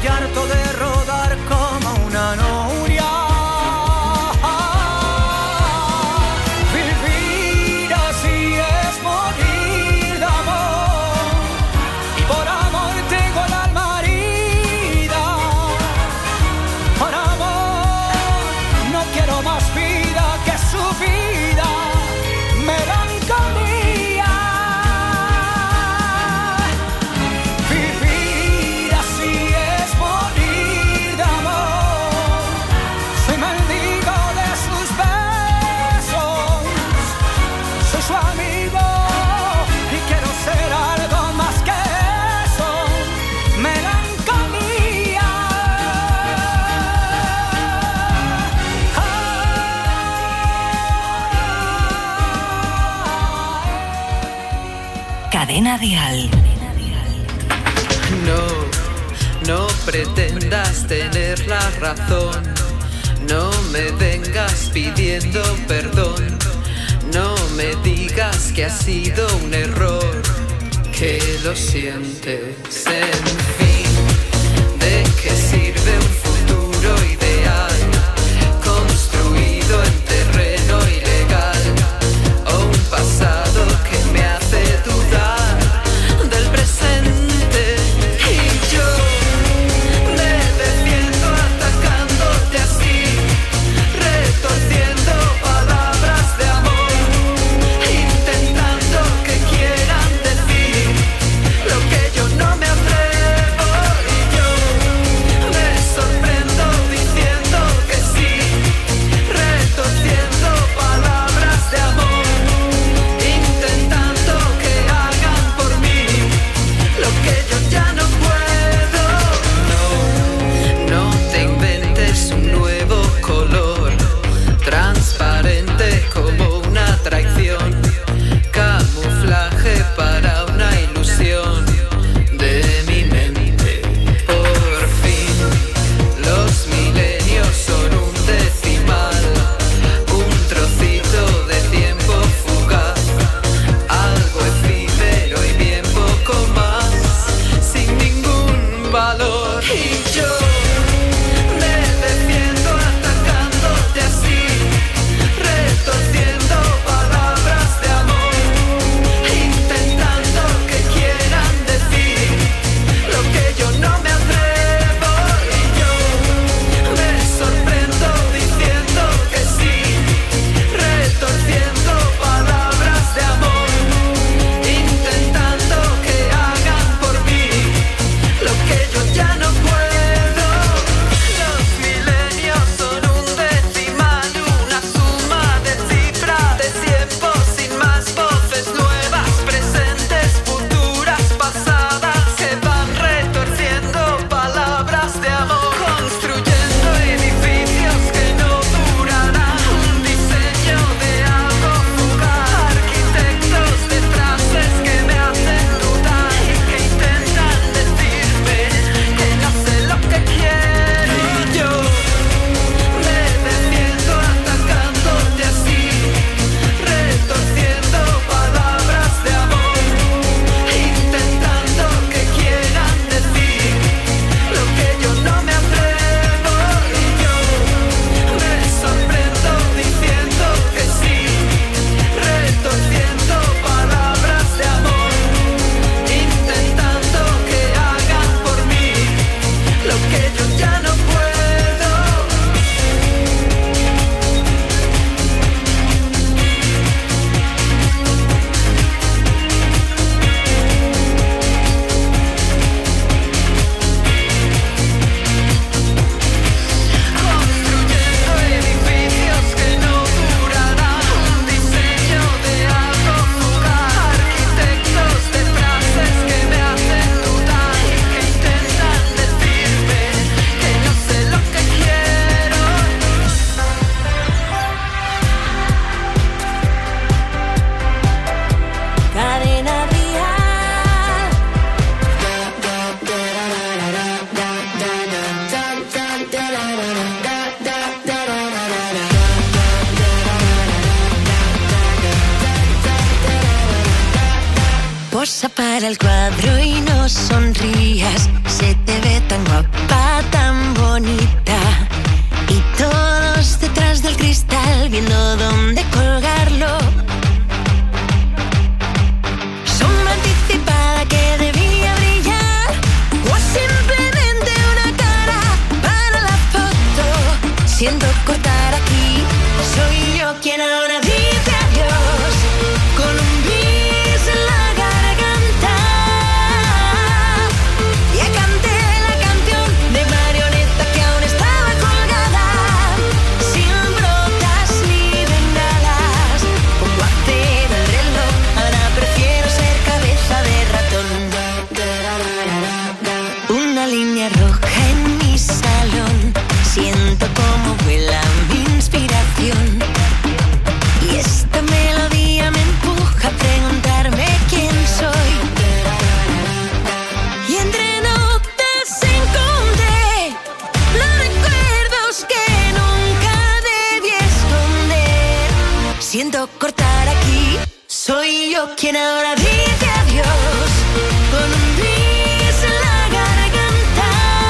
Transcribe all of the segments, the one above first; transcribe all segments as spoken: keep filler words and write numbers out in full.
Estoy harto de rodar como una noria. Vivir así es morir de amor. Y por amor tengo el alma herida. Por amor no quiero más vida que su vida. Melancolía. Vivir así es morir de amor. Soy mendigo de sus besos. Soy su amigo y quiero ser algo más que eso. Melancolía. Cadena Dial. No, no pretendas tener la razón. No me vengas pidiendo perdón. No me digas que ha sido un error, que lo sientes. En fin, ¿de qué sirve un futuro ideal construido en terreno ilegal? O un pasado que me hace dudar del presente. Y yo me defiendo atacándote así, retorciendo palabras de amor, intentando que quieran decir lo que yo no me atrevo. Y yo me sorprendo Posa para el cuadro y no sonrías. Se te ve tan guapa, tan bonita. Y todos detrás del cristal viendo dónde colgarlo. Sombra anticipada que debía brillar. O simplemente una cara para la foto. Siento cortar aquí. Soy yo quien ahora dice adiós. Con un bis en la garganta. Ya canté la canción de marioneta que aún estaba colgada. Sin brotas ni bengalas. Pongo a cero el reloj. Ahora prefiero ser cabeza de ratón. Una línea roja en mi salón. Siento como vuela mi inspiración. Y esta melodía me empuja a preguntarme quién soy. Y entre notas encontré los recuerdos que nunca debí esconder. Siento cortar aquí. Soy yo quien ahora dice adiós. Con un bis en la garganta.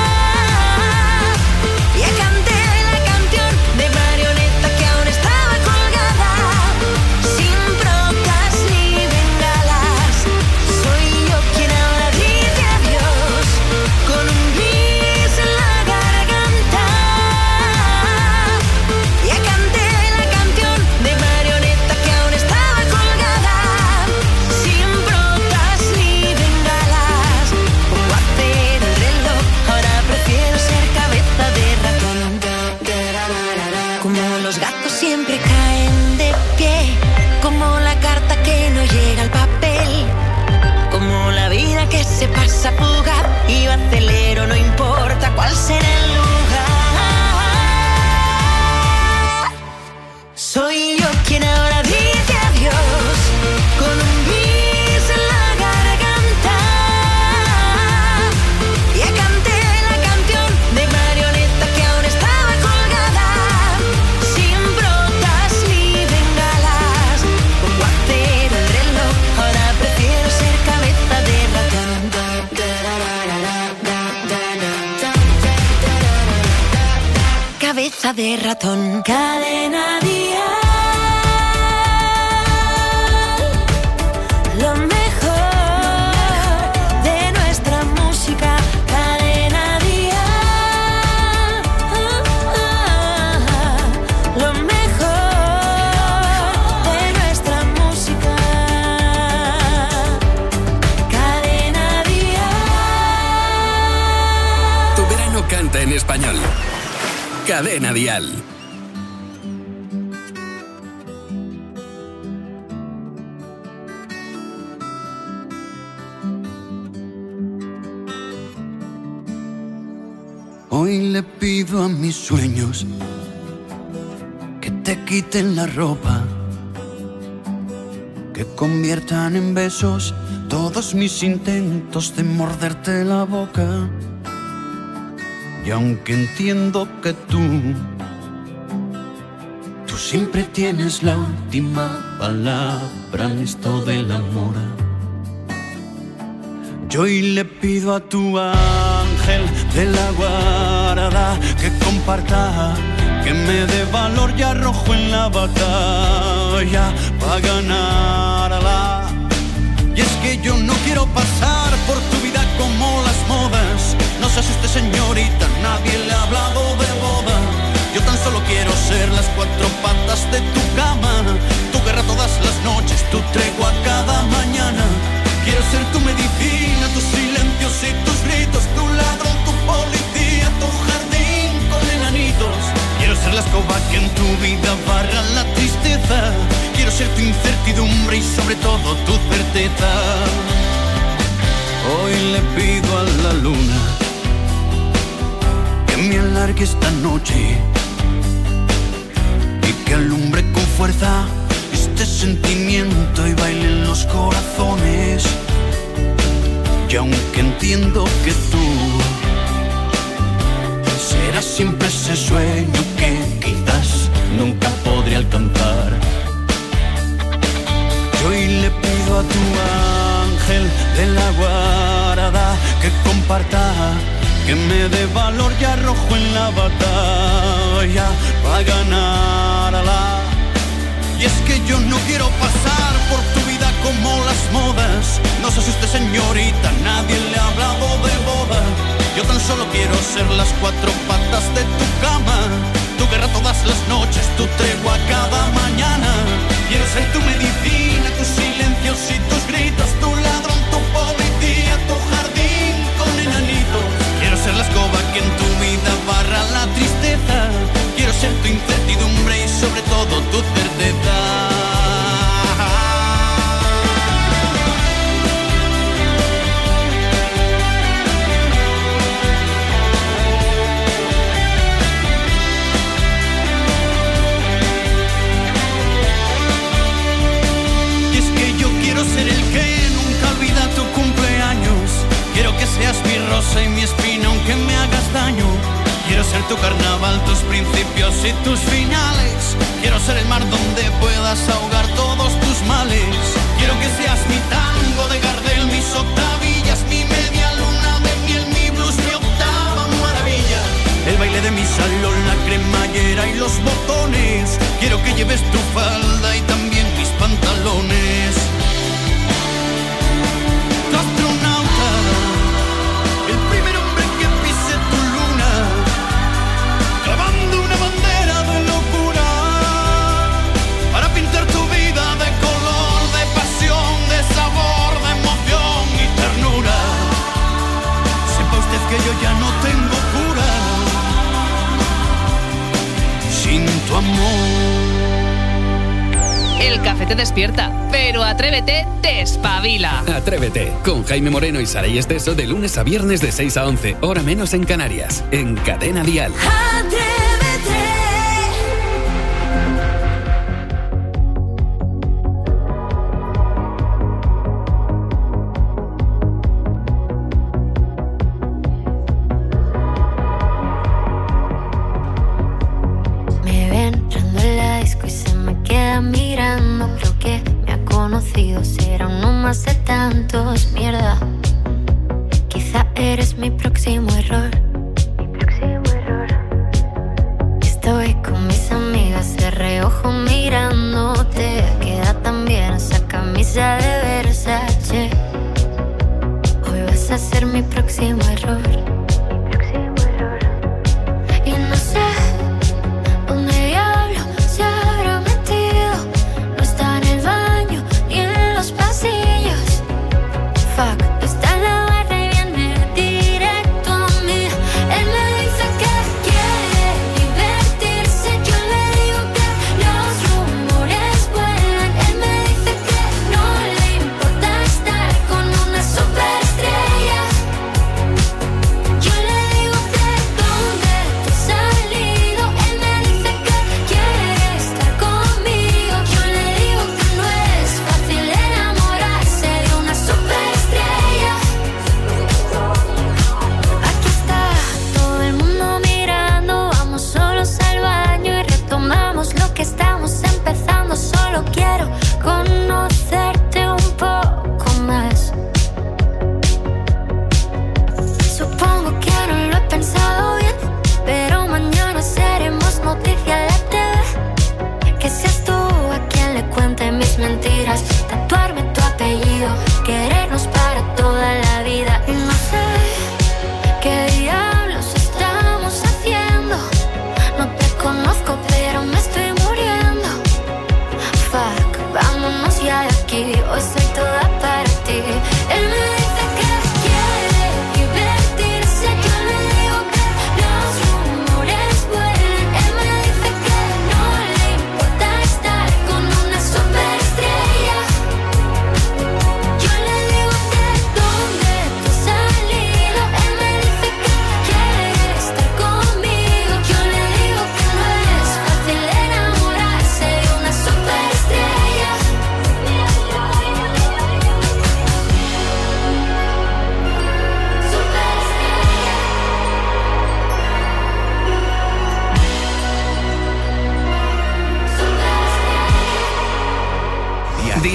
Ya canté la canción de marioneta que aún estaba colgada. Sin brotas ni bengalas. Soy yo quien ahora dice adiós. Con un bis en la garganta. Ya canté la canción de marioneta que aún estaba colgada. Sin brotas ni bengalas. Pongo a cero el reloj. Ahora prefiero ser cabeza de ratón. Como los gatos siempre caen de pie. Como la carta que no llega al papel. Como la vida que se pasa fugaz. Y yo acelero, no importa cuál será el lugar. Soy yo quien ahora dice adiós. Con un bis en la garganta. Ya canté la canción de marioneta que aún estaba colgada. Sin brotas ni bengalas. Pongo a cero el reloj. Ahora prefiero ser cabeza de ratón. Cabeza de ratón. Cadena Dial. Lo mejor de nuestra música. Cadena Dial. Lo mejor de nuestra música. Cadena Dial. Tu verano canta en español. Cadena Dial. Hoy le pido a mis sueños que te quiten la ropa, que conviertan en besos todos mis intentos de morderte la boca. Y aunque entiendo que tú, tú siempre tienes la última palabra en esto del amor, yo hoy le pido a tu ángel de la guarda que comparta, que me dé valor y arrojo en la batalla para ganarla. Y es que yo no quiero pasar por tu vida como las modas. No se asuste, señorita, nadie le ha hablado de boda. Yo tan solo quiero ser las cuatro patas de tu cama, tu guerra todas las noches, tu tregua cada mañana. Quiero ser tu medicina, tus silencios y tus gritos, tu ladrón, tu policía, tu jardín con enanitos. Quiero ser la escoba que en tu vida barra la tristeza. Quiero ser tu incertidumbre y sobre todo tu certeza. Hoy le pido a la luna que me alargue esta noche y que alumbre con fuerza este sentimiento y baile en los corazones. Y aunque entiendo que tú serás siempre ese sueño que quizás nunca podré alcanzar, yo hoy le pido a tu ángel ángel de la guarda que comparta, que me dé valor y arrojo en la batalla para ganarla. Y es que yo no quiero pasar por tu vida como las modas. No se asuste, señorita, nadie le ha hablado de boda. Yo tan solo quiero ser las cuatro patas de tu cama, tu guerra todas las noches, tu tregua cada mañana. Quiero ser tu medicina, tus silencios y tus gritos, tu ladrón, tu policía, tu jardín con enanitos. Quiero ser la escoba que en tu vida barra la tristeza. Quiero ser tu incertidumbre y sobre todo tu certeza. Ser el que nunca olvida tu cumpleaños. Quiero que seas mi rosa y mi espina aunque me hagas daño. Quiero ser tu carnaval, tus principios y tus finales. Quiero ser el mar donde puedas ahogar todos tus males. Quiero que seas mi tango de Gardel, mis octavillas, mi media luna de miel, mi blues, mi octava maravilla. El baile de mi salón, la cremallera y los botones. Quiero que lleves tu falda y también mis pantalones. Astronauta, el primer hombre que pise tu luna, clavando una bandera de locura para pintar tu vida de color, de pasión, de sabor, de emoción y ternura. Sepa usted que yo ya no tengo cura sin tu amor. El café te despierta, pero Atrévete te espabila. Atrévete, con Jaime Moreno y Saray Esteso, de lunes a viernes de seis a once, hora menos en Canarias, en Cadena Dial. Me ven entrando en la disco y se me queda mirando. Creo que me ha conocido, será uno más de tantos. Mierda, quizá eres mi próximo error. Mi próximo error. Estoy con mis amigas de reojo mirándote. Queda tan bien esa camisa de Versace. Hoy vas a ser mi próximo error. Mi próximo error. Y no sé dónde diablo se habrá metido. No está en el baño ni en los pasillos.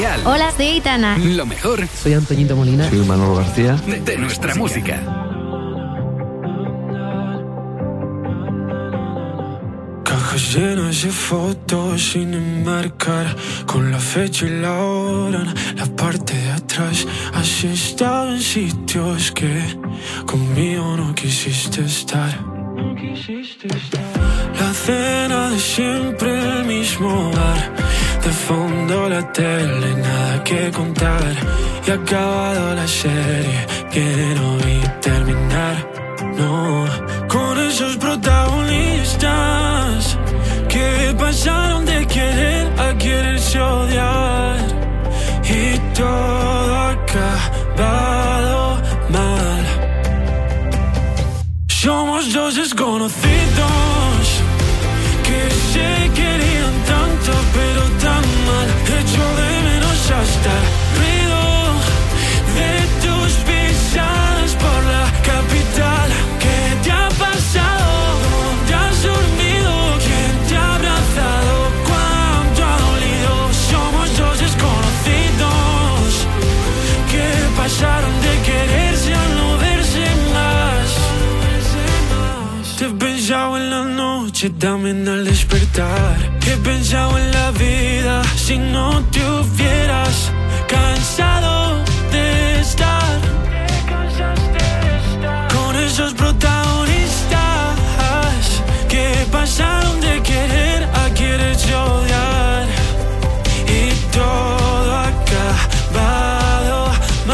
Dial. Hola, soy Aitana. Lo mejor Soy Antoñito Molina. Soy Manolo García. de, de nuestra música. Cajas llenas de fotos sin enmarcar, con la fecha y la hora en la parte de atrás. Has estado en sitios que conmigo no quisiste estar. La cena de siempre, el mismo bar, de fondo la tele, nada que contar. Y ha acabado la serie que no vi terminar. No, con esos protagonistas que pasaron de querer a quererse odiar. Y todo ha acabado mal. Somos dos desconocidos que se querían tanto pero tan mal. Echo de menos hasta el ruido de tus pisadas por la capital. ¿Qué te ha pasado? ¿Dónde has dormido? ¿Quién te ha abrazado? ¿Cuánto ha dolido? Somos dos desconocidos que pasaron de quererse a no verse más. Te he pensado en la noche, también al despertar. He pensado en la vida si no te hubieras cansado de estar con esos protagonistas que pasaron de querer a quererse odiar. Y todo ha acabado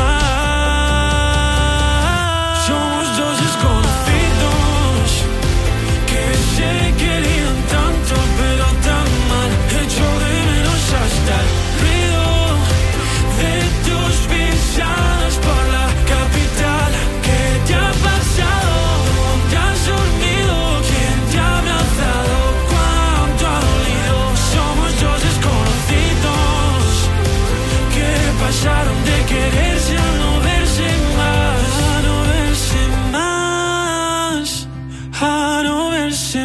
mal. Somos dos desconocidos que se querían tanto pero tan mal. Echo de menos hasta el ruido de tus pisadas por la capital. ¿Qué te ha pasado? ¿Dónde has dormido? ¿Quién te ha abrazado? ¿Cuánto ha dolido? Somos dos desconocidos que pasaron de quererse a no verse más. A no verse más. A no verse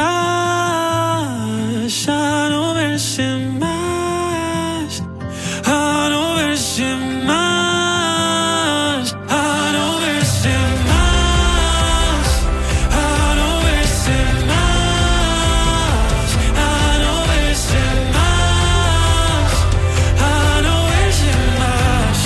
más. A no verse más. A no verse más. A no verse más. A no verse más. A no verse más. A no verse más.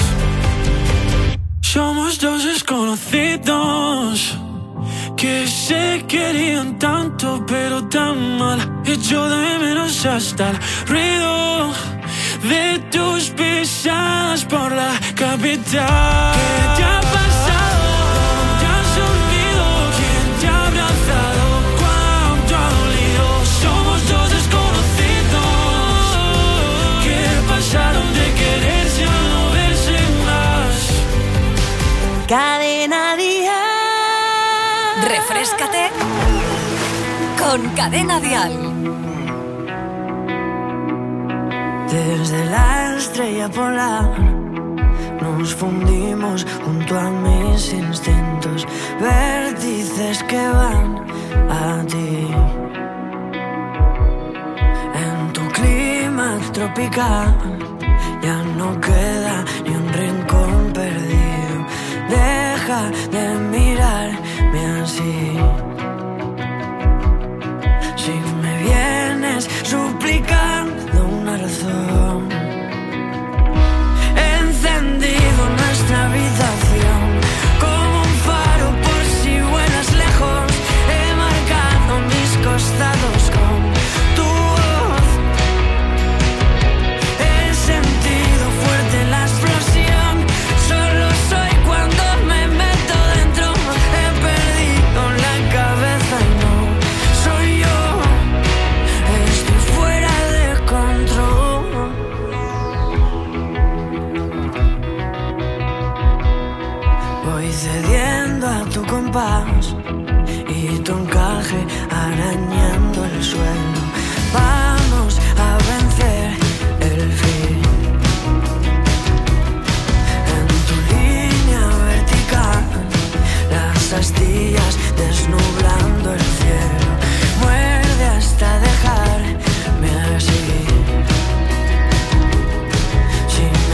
Somos dos desconocidos que se querían tanto pero tan mal. Echo de menos hasta el ruido de tus pisadas por la capital. ¿Qué te ha pasado? ¿Dónde has dormido? ¿Quién te ha abrazado? ¿Cuánto ha dolido? Somos dos desconocidos que pasaron de quererse a no verse más. Cadena Dial. Refréscate con Cadena Dial. Desde la estrella polar nos fundimos junto a mis instintos, vértices que van a ti. En tu clima tropical ya no queda ni un rincón perdido. Deja de mirarme así. Si me vienes suplicando una razón, he encendido nuestra habitación como un faro por si vuelas lejos. He marcado mis costados con tu voz. He sentido fuerte la explosión. Solo soy cuando me meto dentro. He perdido la cabeza y no soy yo. Estoy fuera de control. Voy cediendo a tu compás y tu encaje arañando el suelo. Vamos a vencer el fin. En tu línea vertical, las astillas desnublando el cielo. Muerde hasta dejarme así. Si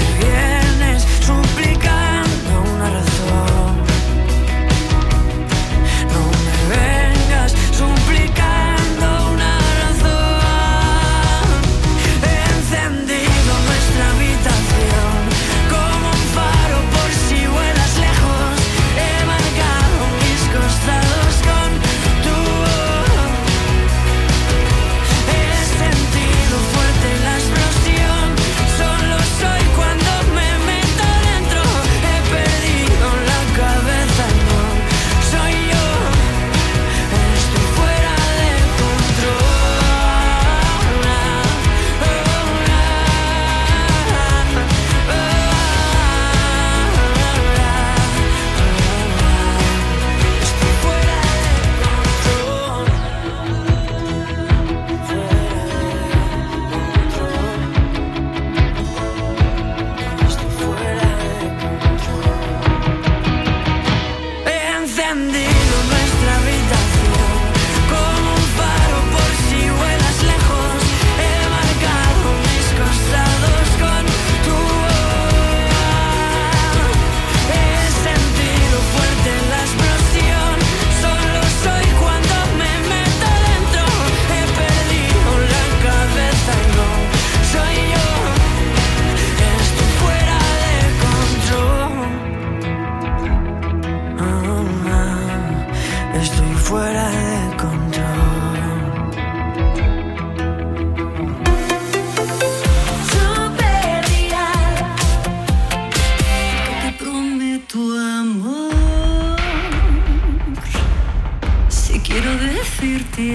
decirte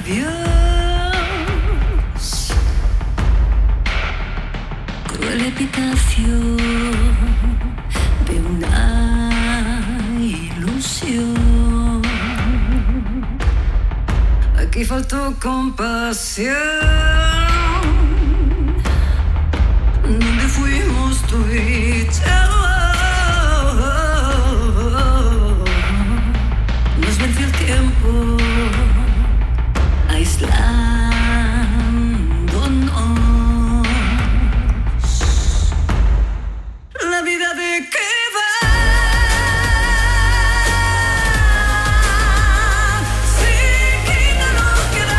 adiós. Cruel epitafio de una ilusión. Aquí faltó compasión. Donde fuimos tú y yo. Nos venció el tiempo aislándonos. La vida de qué va. Si quita nos queda.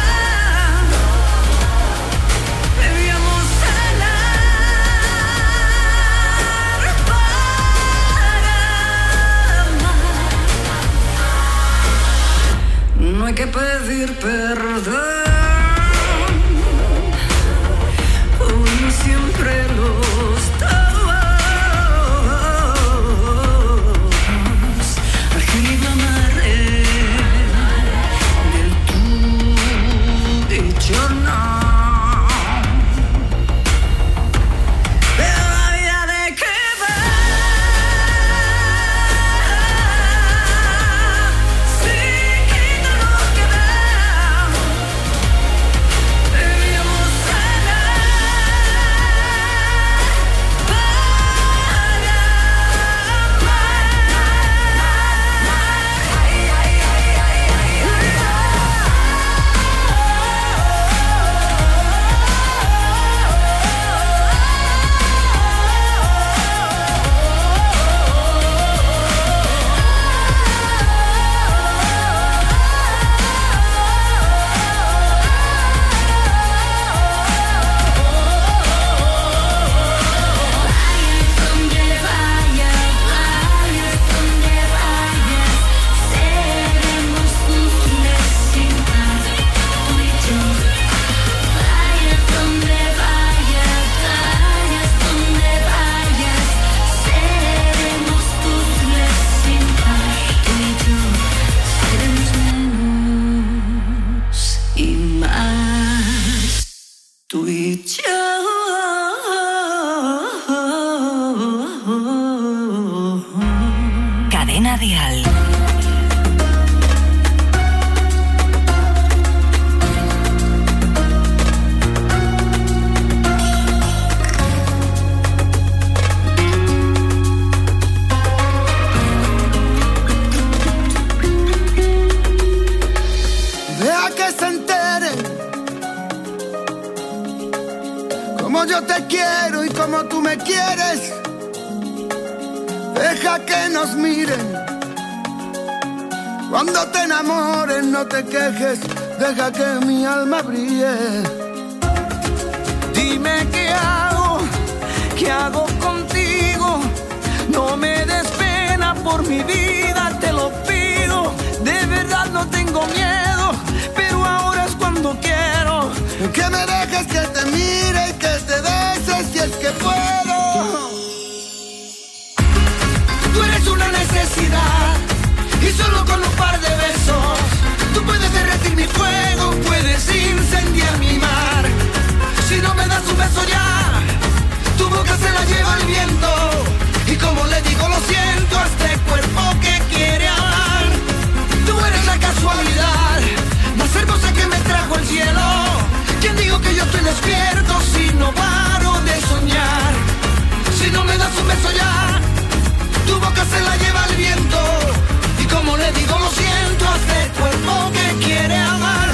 Debíamos sanar para amar. No hay que pedir perdón. Uno siempre los dos. Argila amarré del tú y yo no. Pero la vida de qué va. Si quita nos queda. Debíamos sanar para tú y yo. Cadena Dial. Deja que se enteren como yo te quiero y como tú me quieres. Deja que nos miren. Cuando te enamores no te quejes. Deja que mi alma brille. Dime qué hago, qué hago contigo. No me des pena por mi vida, te lo pido. De verdad no tengo miedo, pero ahora es cuando quiero. Que me dejes que te mire y que te beses si es que puedo. Tú eres una necesidad y solo con un par de besos tú puedes derretir mi fuego, puedes incendiar mi mar. Si no me das un beso ya, tu boca se la lleva el viento. Y como le digo lo siento a este cuerpo que quiere amar. Tú eres la casualidad más hermosa que me trajo el cielo. ¿Quién dijo que yo estoy despierto si no paro de soñar? Si no me das un beso ya, tu boca se la lleva el viento. Y como le digo lo siento a este cuerpo que quiere amar.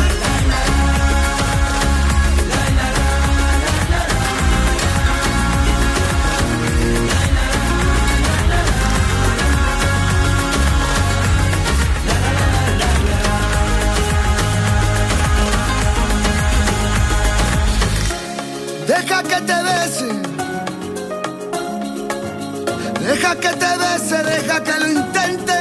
Deja que te bese. Deja que te bese, deja que lo intente.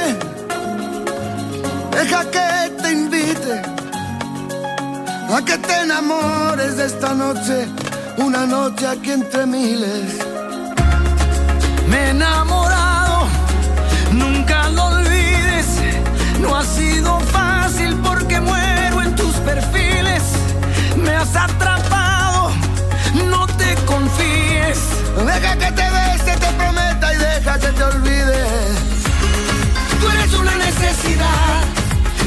Deja que te invite a que te enamores de esta noche. Una noche aquí entre miles. Me he enamorado, nunca lo olvides. No ha sido fácil porque muero en tus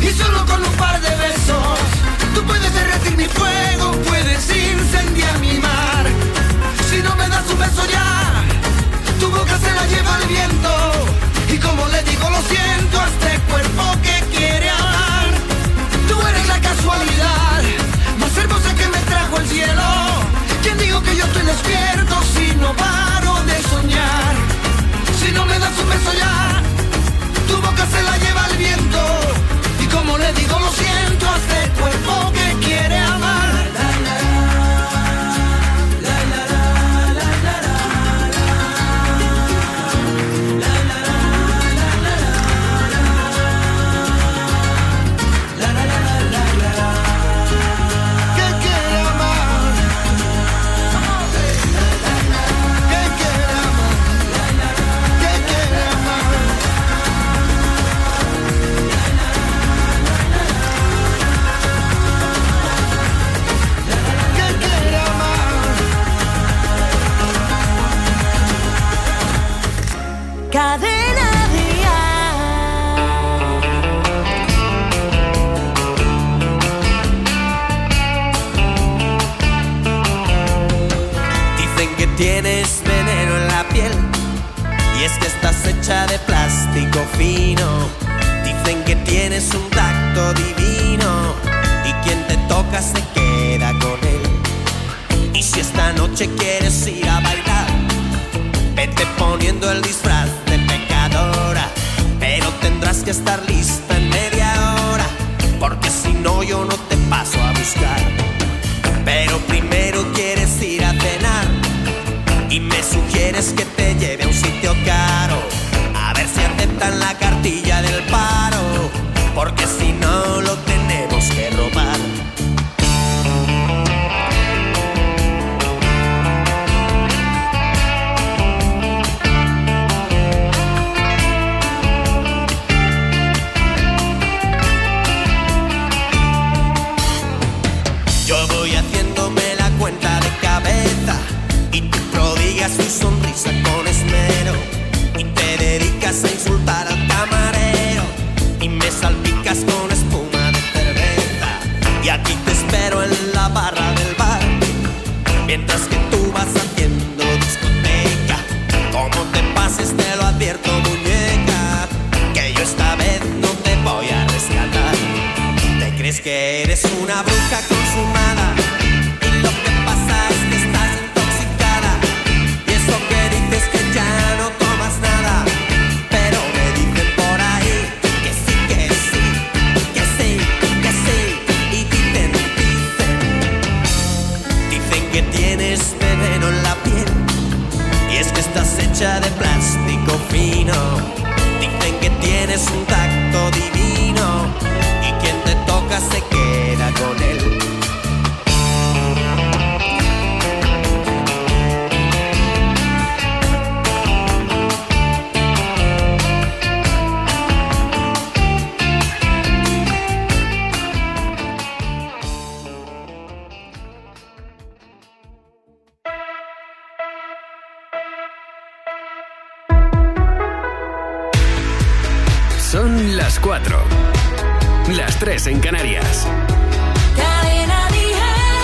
y solo con un par de besos tú puedes derretir mi fuego, puedes incendiar mi mar. Si no me das un beso ya, tu boca se la lleva el viento, y como le digo lo siento a este cuerpo que quiere amar. Tú eres la casualidad más hermosa que me trajo el cielo. ¿Quién digo que yo estoy despierto si no paro de soñar? Si no me das un beso ya, tu boca se la lleva el viento, y como le digo lo siento a este cuerpo que quiere amar. Cadena Dial. Dicen que tienes veneno en la piel, y es que estás hecha de plástico fino. Dicen que tienes un tacto divino, y quien te toca se queda con él. Y si esta noche quieres ir a bailar, vete poniendo el disfraz de pecadora, pero tendrás que estar lista en media hora, porque si no yo no te paso a buscar. Pero primero quieres ir a cenar, y me sugieres que te lleve a un sitio caro, a ver si aceptan la cartilla del paro, porque si no lo tenemos que robar. Tu sonrisa con esmero, y te dedicas a insultar al camarero, y me salpicas con espuma de cerveza, y aquí te espero en la barra del bar, mientras que tú vas haciendo discoteca. Como te pases te lo advierto, muñeca, que yo esta vez no te voy a rescatar. Te crees que eres una bruja consumada, y lo que pasa es que estás intoxicada. Dices que ya no tomas nada, pero me dicen por ahí que sí, que sí, que sí, que sí. Y dicen, dicen, dicen que tienes veneno en la piel, y es que estás hecha de plástico fino. Dicen que tienes un tacto divino, y quien te toca se queda con él. Son las cuatro. Las tres en Canarias. Cadena Dial.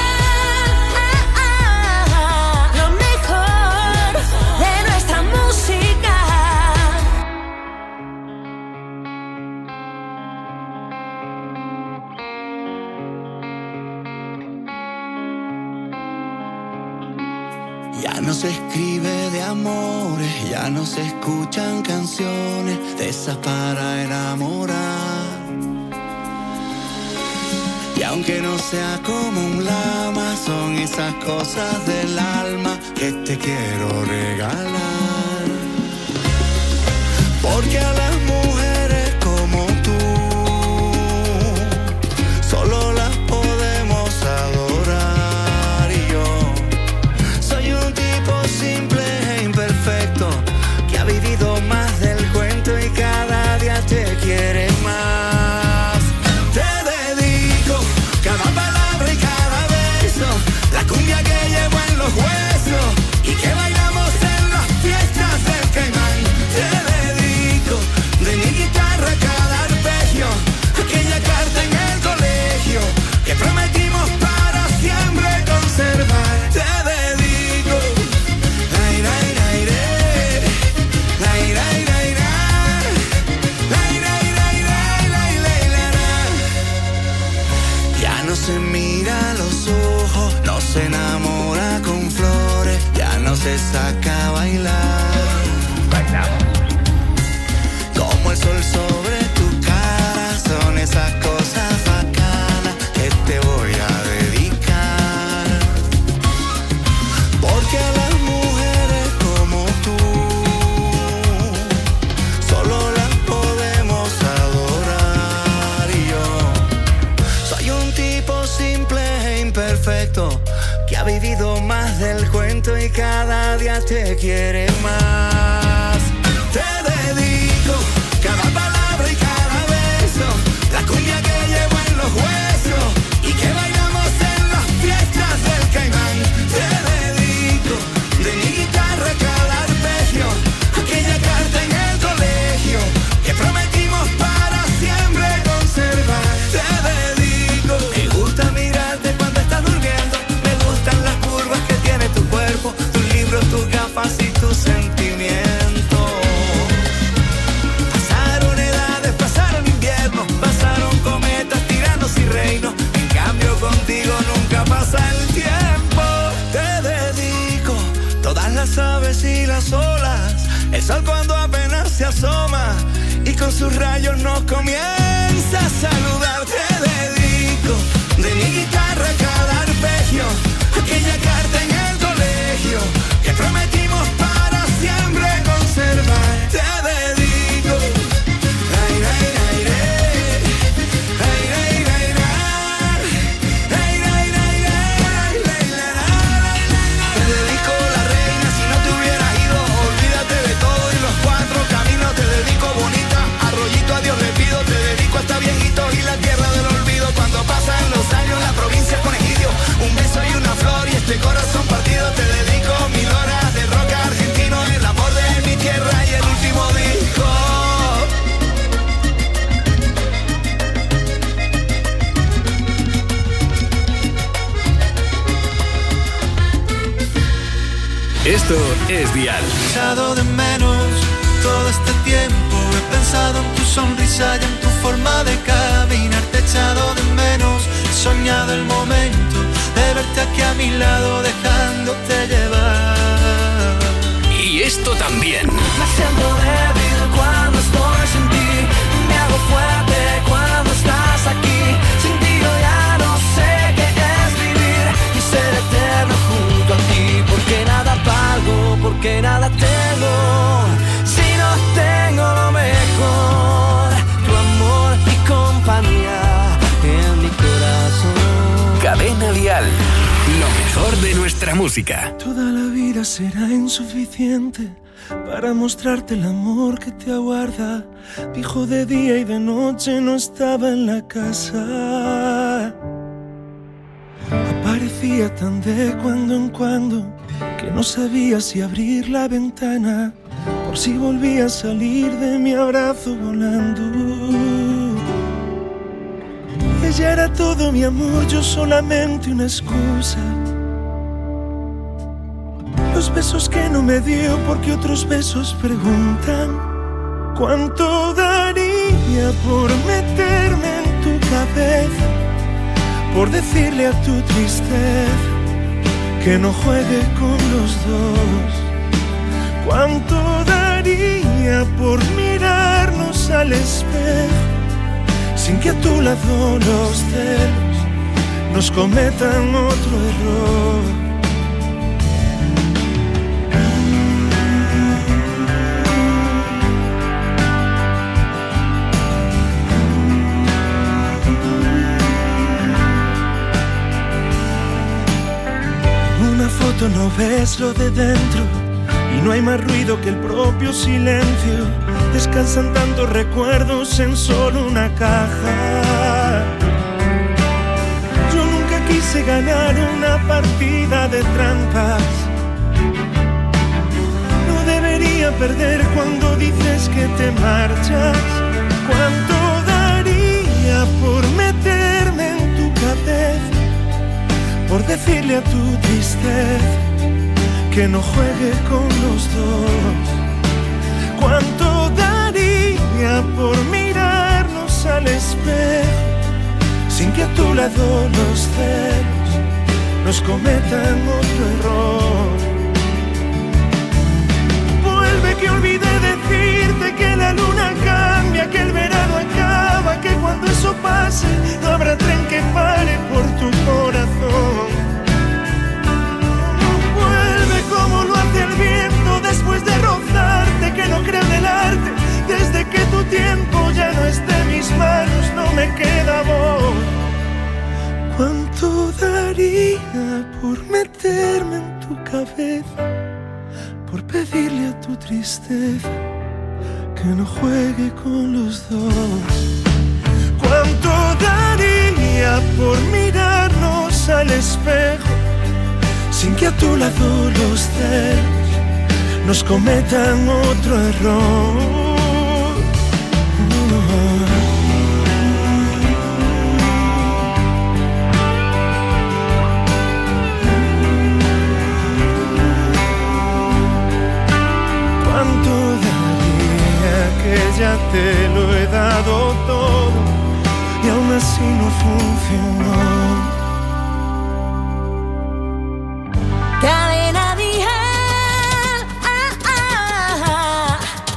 Ah, ah, ah, lo mejor de nuestra música. Ya no se escribe de amores, ya no se escuchan canciones de esas para enamorar. Y aunque no sea como un lama, son esas cosas del alma que te quiero regalar. Porque a las mujeres como tú solo las podemos adorar. Y yo soy un tipo simple e imperfecto que ha vivido más del cuento y cada día te quiere más. Te dedico cada palabra y cada beso, la cumbia que llevo en los huesos y que bailamos en las fiestas del Caimán. Te dedico cada día te quiere más. Te dedico cada palabra y cada beso, la cumbia que llevo en los huesos y que bailamos en las fiestas del Caimán. Te dedico de mi guitarra cada arpegio, aquella carta en el colegio que prometimos para siempre conservar. Te dedico, me gusta mirarte cuando estás durmiendo, me gustan las curvas que tiene tu cuerpo, tus libros, tus gafas y tus sentimientos. Pasaron edades, pasaron inviernos, pasaron cometas, tiranos y reinos, en cambio contigo nunca pasa el tiempo. Te dedico todas las aves y las olas, el sol cuando apenas se asoma y con sus rayos nos comienza a saludar. Te dedico de mi guitarra cada arpegio, aquella carta en el colegio que prometimos para siempre conservar. Te dedico, ay, ay, ay, ay, ay, ay, ay, ay, ay, ay, ay, te dedico la reina, si no te hubieras ido, olvídate de todo y los cuatro caminos. Te dedico bonita, arroyito a Dios le pido, te dedico hasta viejitos y la tierra del olvido. Cuando pasan los años la provincia con egidio, un beso y una flor y este corazón partido. Te dedico mil horas de rock argentino, el amor de mi tierra y el último disco. Esto es Dial. He echado de menos todo este tiempo, he pensado en tu sonrisa y en tu forma de caminar. Te he echado de menos, he soñado el momento de verte aquí a mi lado, dejándote llevar. Y esto también. Me siento débil cuando estoy sin ti, me hago fuerte cuando estás aquí. Sin ti yo ya no sé qué es vivir y ser eterno junto a ti. Porque nada valgo, porque nada tengo, si no tengo lo mejor, tu amor y compañía en mi corazón. Cadena Dial, lo mejor de nuestra música. Toda la vida será insuficiente para mostrarte el amor que te aguarda. Dijo de día y de noche, no estaba en la casa. Aparecía tan de cuando en cuando que no sabía si abrir la ventana por si volvía a salir de mi abrazo volando. Ella era todo mi amor, yo solamente una excusa. Los besos que no me dio porque otros besos preguntan. ¿Cuánto daría por meterme en tu cabeza? Por decirle a tu tristeza que no juegue con los dos. ¿Cuánto daría por mirarnos al espejo sin que a tu lado los celos nos cometan otro error? Foto no ves lo de dentro y no hay más ruido que el propio silencio. Descansan tantos recuerdos en solo una caja. Yo nunca quise ganar una partida de trampas. No debería perder cuando dices que te marchas. ¿Cuánto daría por meterme en tu cabeza? Por decirle a tu tristeza que no juegue con los dos. ¿Cuánto daría por mirarnos al espejo sin que a tu lado los celos nos cometan otro error? Vuelve que olvidé decirte que la luna cambia, que el verano acaba, que cuando eso pase no habrá tren que pare por tu corazón. Vuelve como lo hace el viento después de rozarte, que no creo en el arte. Desde que tu tiempo ya no esté en mis manos, no me queda voz. ¿Cuánto daría por meterme en tu tu cabeza, por pedirle a tu tristeza que no juegue con los dos. ¿Cuánto daría por mirarnos al espejo sin que a tu lado los celos nos cometan otro error? Que ya te lo he dado todo y aún así no funcionó. Cadena Dial. Ah, ah, ah.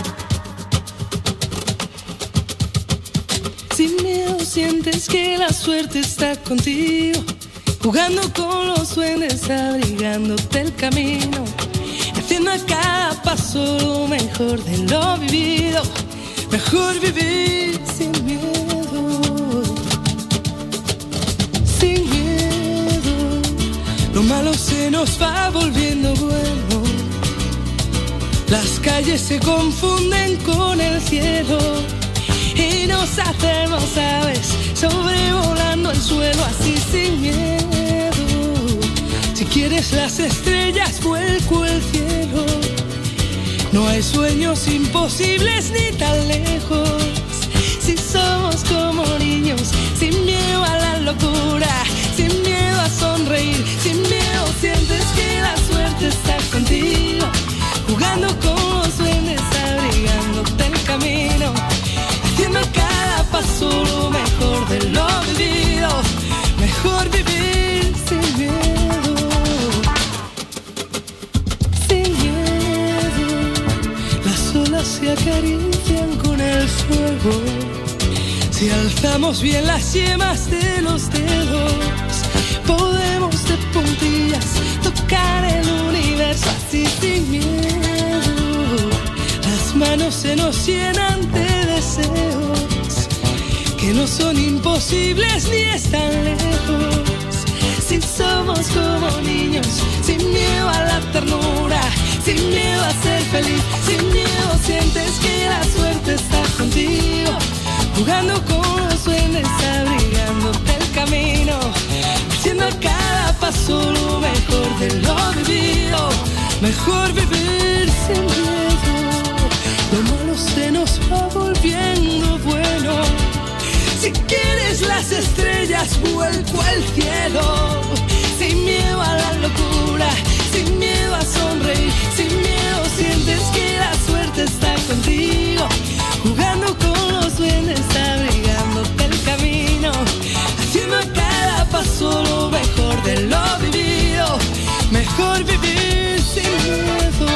Sin miedo sientes que la suerte está contigo, jugando con los duendes, abrigándote el camino, haciendo a cada paso lo mejor de lo vivido. Mejor vivir sin miedo, sin miedo. Lo malo se nos va volviendo bueno, las calles se confunden con el cielo y nos hacemos aves sobrevolando el suelo así sin miedo. Si quieres las estrellas vuelco el cielo. No hay sueños imposibles ni tan lejos, si somos como niños, sin miedo a la locura, sin miedo a sonreír, sin miedo sientes que la suerte está contigo, jugando con los duendes, abrigándote el camino, haciendo cada paso lo mejor de lo vivido. Mejor vivir sin miedo. Se acarician con el fuego, si alzamos bien las yemas de los dedos, podemos de puntillas tocar el universo así sin miedo. Las manos se nos llenan de deseos que no son imposibles ni están lejos, si somos como niños, sin miedo a la ternura, sin miedo a ser feliz, sin miedo sientes que la suerte está contigo, jugando con los duendes, abrigándote el camino, haciendo a cada paso lo mejor de lo vivido. Mejor vivir sin miedo, lo malo se nos va volviendo bueno. Si quieres las estrellas vuelco al cielo, sin miedo a la locura, sin miedo a sonreír, sin miedo sientes que la suerte está contigo, jugando con los duendes, abrigándote el camino, haciendo a cada paso lo mejor de lo vivido. Mejor vivir sin miedo,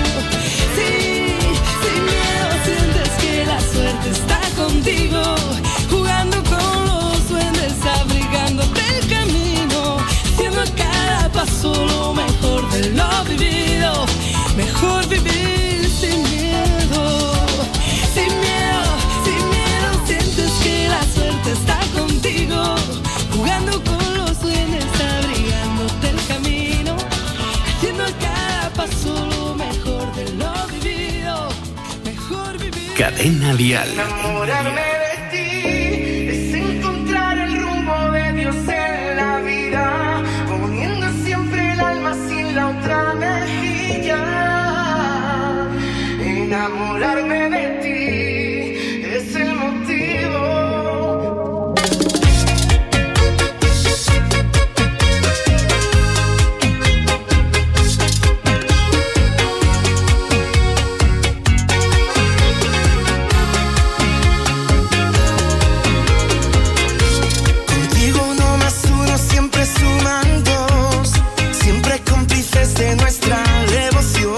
sí, sin miedo sientes que la suerte está contigo, jugando con los duendes, abrigándote el camino, haciendo a cada paso lo mejor de lo vivido. Mejor vivir sin miedo, sin miedo, sin miedo sientes que la suerte está contigo, jugando con los duendes, abrigándote el camino, haciendo a cada paso lo mejor de lo vivido. Mejor vivir. Cadena Dial. Enamorarme de ti es encontrar el rumbo de Dios en la vida, poniendo siempre el alma sin la otra mejilla. Enamorarme de ti es el motivo. Contigo uno más uno siempre suman dos, siempre cómplices de nuestra devoción.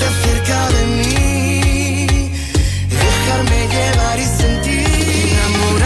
Llevar y sentir, amor.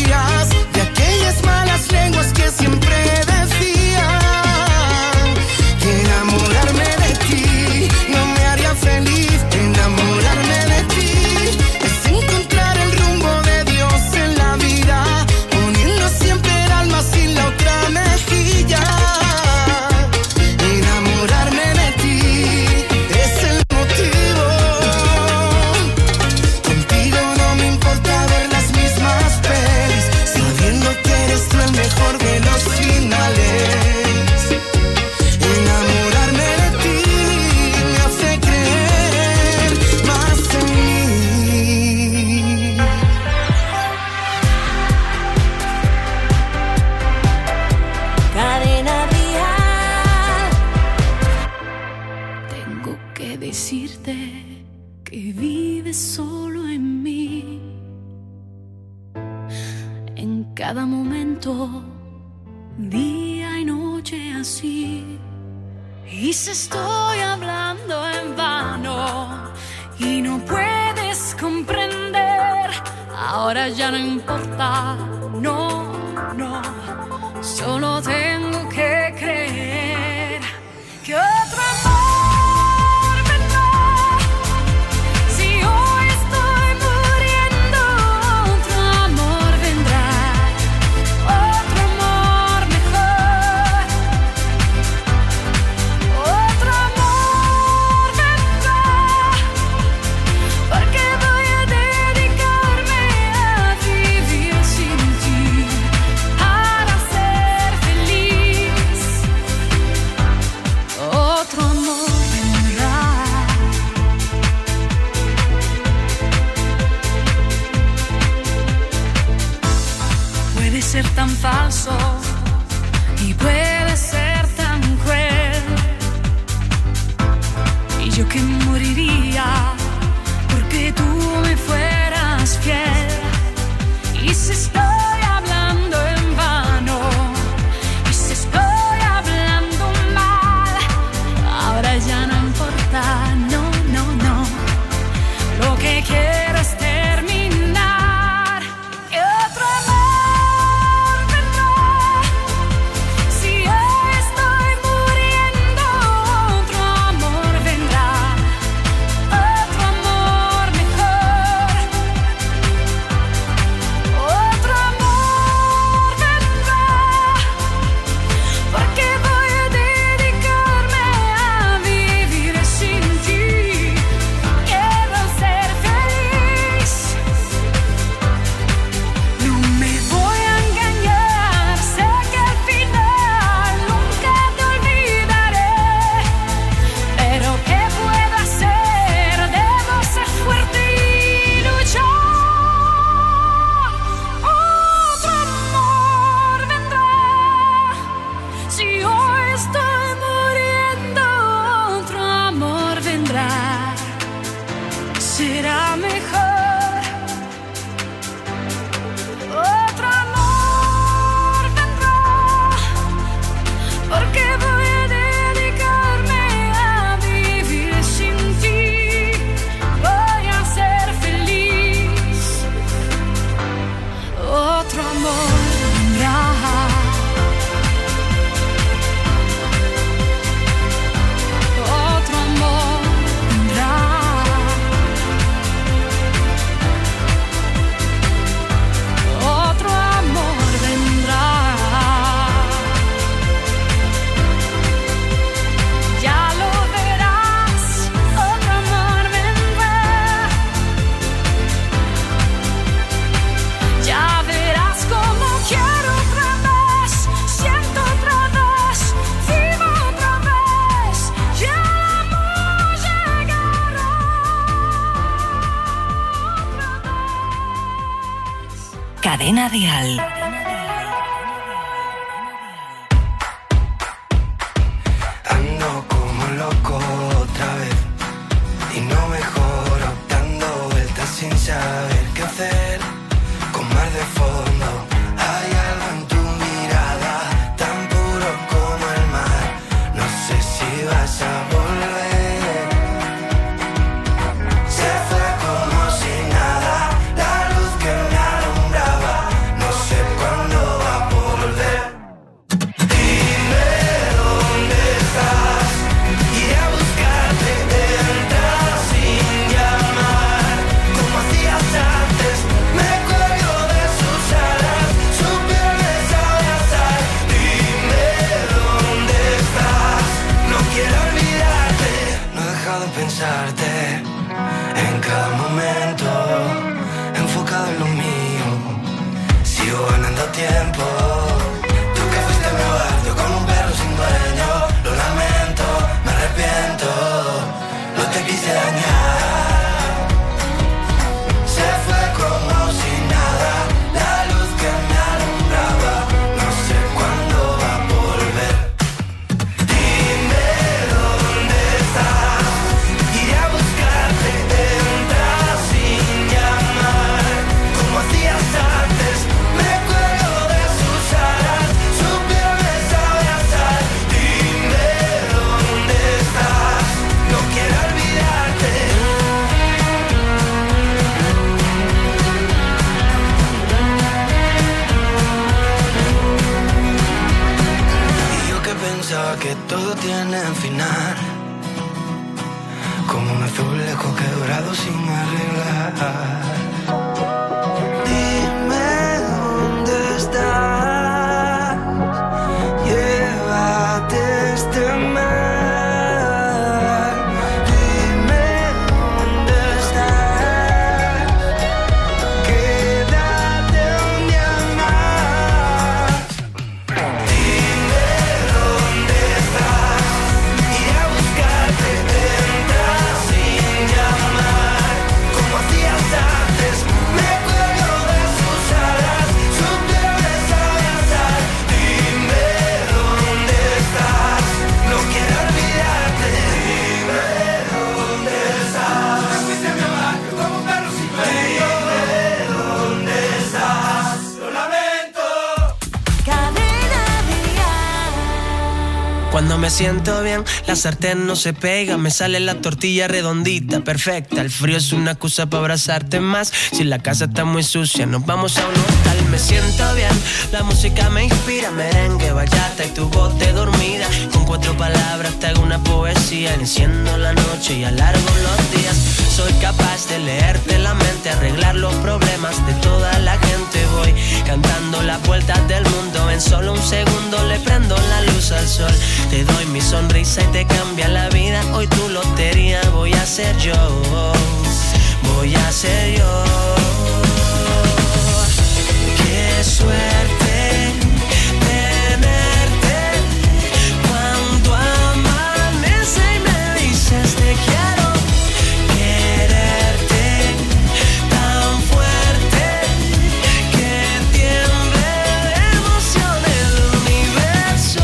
mentiras de aquellas malas lenguas que siempre decían que enamorarme de ti no me haría feliz. Enamorarme de ti es encontrar el rumbo de Dios en la vida, poniendo siempre el alma sin la otra mejilla. Enamorarme de ti es el motivo. Contigo no me importa ver las mismas pelis, sabiendo que eres tú el mejor de los finales. Enamorarme de ti me hace creer más en mí. Cadena Dial. Tengo que decirte que vives solo en mí, en cada momento, día y noche así. Y si estoy hablando en vano y no puedes comprender, ahora ya no importa, no, no, solo tengo que creer que otro amor vendrá. Si hoy estoy muriendo, otro amor vendrá, otro amor mejor, otro amor vendrá, porque voy a dedicarme a vivir sin ti, para ser feliz. Otro amor vendrá. Puede ser tan falso y puede ser tan cruel, y yo que moriría porque tú me fueras fiel. Y si estoy hablando en vano, y si estoy hablando mal, ahora ya no importa, no, no, no. Lo que quiero es terminar. Y otro amor vendrá. Si hoy estoy muriendo, otro amor vendrá, otro amor mejor, otro amor vendrá, porque voy a dedicarme a vivir sin ti. Quiero ser feliz. No me voy a engañar, sé que al final nunca te olvidaré, pero ¿qué puedo hacer? Debo ser fuerte y luchar. Otro amor vendrá. Si hoy estoy muriendo, otro amor vendrá. Será mejor. Otro amor vendrá, porque voy a dedicarme a vivir sin ti. Voy a ser feliz. Otro amor vendrá. Otro amor vendrá. Otro amor vendrá. Ya lo verás, otro amor vendrá. Ya verás cómo quiero otra vez, siento otra vez, vivo otra vez. Ya el amor llegará otra vez. Cadena Dial. Ando como loco otra vez y no mejoro, dando vueltas sin saber qué hacer. Con mar de fondo hay algo en tu mirada, tan puro como el mar. No sé si vas a volver. Se fue como si nada, la luz que me alumbraba. No tiempo. Tú que fuiste mi hogar, yo como un perro sin dueño. Lo lamento, me arrepiento, no te quise dañar. Se fue como si nada, la luz que me alumbraba, no sé cuándo va a volver. Dime dónde estás, iré a buscarte, entra sin llamar, como hacías antes. Me cuelgo de sus alas, su piel me sabe a sal. Dime dónde estás, no quiero olvidarte. Y yo que pensaba que todo tiene final, como un azul lejos que he durado sin arreglar. Dime dónde estás, llévate este mal. Dime dónde estás, quédate un día más. Dime dónde estás, iré a buscarte, entra sin llamar, como hacías antes. Me cuelgo de sus alas, su piel me sabe a sal. Dime dónde estás, no quiero olvidarte. Dime dónde estás, tú fuiste mi hogar, yo como un perro sin dueño. Dime dónde estás, lo lamento. Cadena Dial. Cuando me siento bien, la sartén no se pega. Me sale la tortilla redondita, perfecta. El frío es una excusa para abrazarte más. Si la casa está muy sucia, nos vamos a un hostal. Me siento bien, la música me inspira. Merengue, bachata y tu voz de dormida. Con cuatro palabras te hago una poesía. Enciendo la noche y alargo los días. Soy capaz de leerte la mente, arreglar los problemas de toda la gente. Voy cantando las vueltas del mundo. En solo un segundo le prendo la luz al sol. Te doy mi sonrisa y te cambia la vida. Hoy tu lotería voy a ser yo. Voy a ser yo. Qué suerte tenerte cuando amanece y me dices te quiero. Quererte tan fuerte que tiemble de emoción el universo.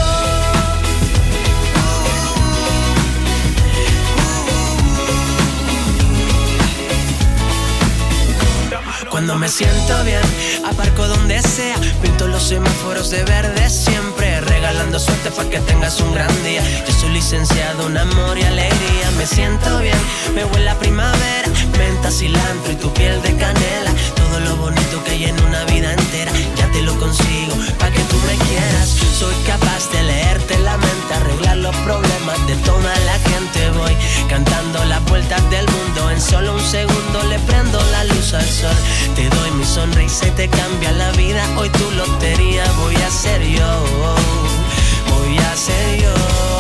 Cuando me siento bien, aparco donde sea. Pinto los semáforos de verde siempre, regalando suerte para que tengas un gran día. Yo soy licenciado en amor y alegría. Me siento bien, me huele a primavera, menta, cilantro y tu piel de canela. Todo lo bonito que hay en una vida entera, ya te lo consigo para que tú me quieras. Soy capaz de leerte la mente, arreglar los problemas de toda la gente. Voy cantando las vueltas del mundo. En solo un segundo le prendo la luz al sol. Te doy mi sonrisa y te cambia la vida. Hoy tu lotería voy a ser yo. Voy a ser yo.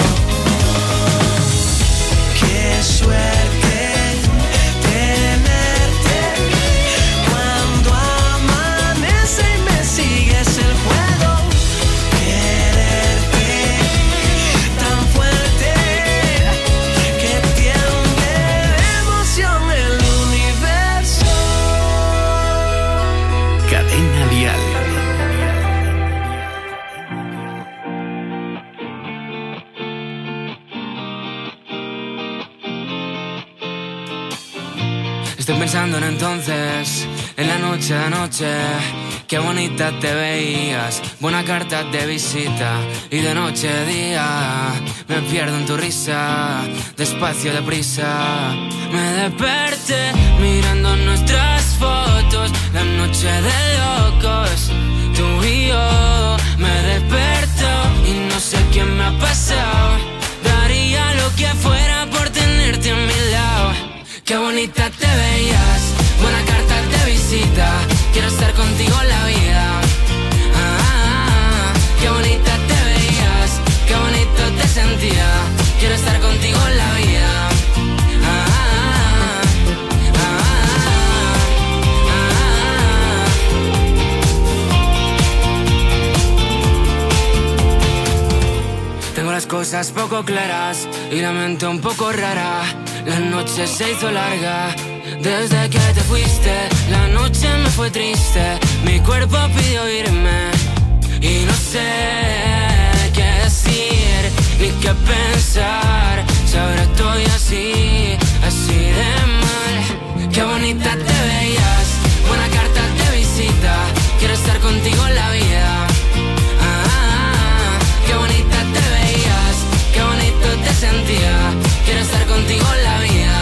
Qué suerte tenerte cuando amanece y me sigues el juego. Quererte tan fuerte que tiende de emoción el universo. Cadena Dial. Estoy pensando en entonces, en la noche de anoche. Qué bonita te veías, buena carta de visita. Y de noche a día me pierdo en tu risa, despacio, deprisa. Me desperté mirando nuestras fotos, la noche de locos, tú y yo. Me desperto y no sé qué me ha pasado. Daría lo que fuera por tenerte a mi lado. Qué bonita te veías, buena carta de visita. Quiero estar contigo en la vida. Ah, ah, ah. Qué bonita te veías, qué bonito te sentía. Quiero estar contigo en la vida. Ah, ah, ah, ah, ah, ah. cosas poco claras y la mente un poco rara. La noche se hizo larga. Desde que te fuiste, la noche me fue triste. Mi cuerpo pidió irme y no sé qué decir ni qué pensar. Si ahora estoy así, así de mal. Qué bonita te veías, buena carta de visita. Quiero estar contigo en la vida. Ah, qué bonita te veías, qué bonito te sentía. Quiero estar contigo en la vida.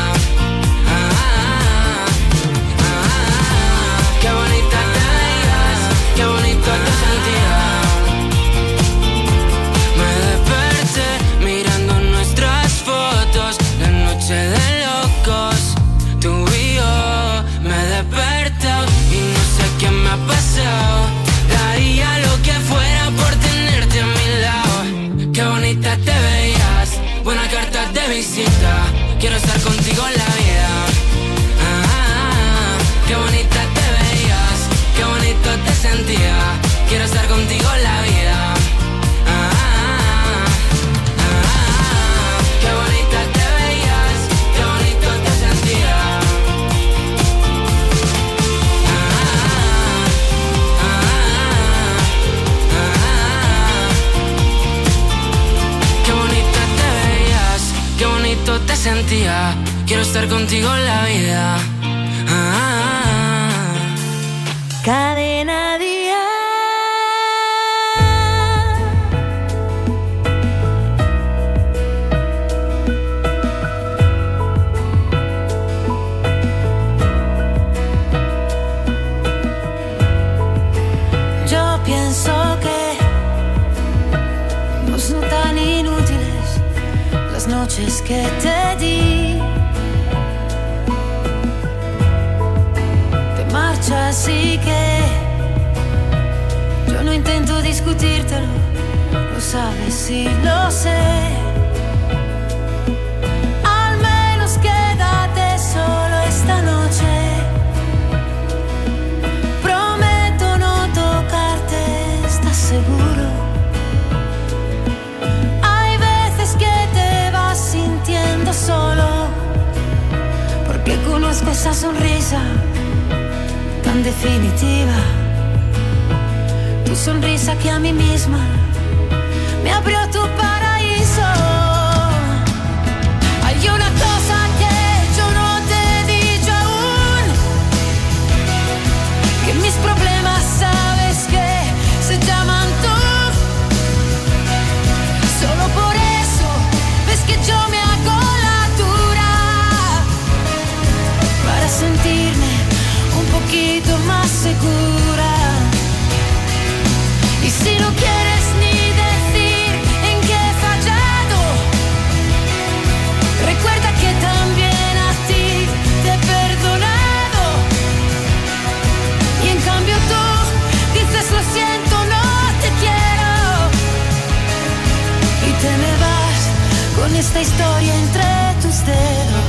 Ah, ah, qué bonita te veías, qué bonito te sentía. Me desperté mirando nuestras fotos, la noche de locos, tú y yo. Me desperté y no sé qué me ha pasado. Daría lo que fuera por tenerte a mi lado. Qué bonita te veías, buena carta de visita. Quiero estar contigo en la vida. Ah, ah, qué bonita te veías, qué bonito te sentía. Quiero estar contigo en la vida. Ah, ah, ah, qué bonita te veías, qué bonito te sentía. Qué bonita te veías, qué bonito te sentía. Quiero estar contigo en la vida. Ah, Cadena Dial. Yo pienso que no son tan inútiles las noches que te di. Te marchas y que yo no intento discutírtelo, lo sabes y lo sé. Al menos quédate solo esta noche. Prometo no tocarte, ¿estás seguro? Hay veces que te vas sintiendo solo, porque conozco esa sonrisa tan definitiva. Tu sonrisa que a mí misma me abrió tu paraíso. Hay una cosa que yo no te he dicho aún, que mis problemas sabes que se llaman tú. Solo por eso ves que yo me hago la dura, para sentirme un poquito más segura. Y si no quieres ni decir en qué he fallado, recuerda que también a ti te he perdonado. Y en cambio tú dices lo siento, no te quiero. Y te me vas con esta historia entre tus dedos.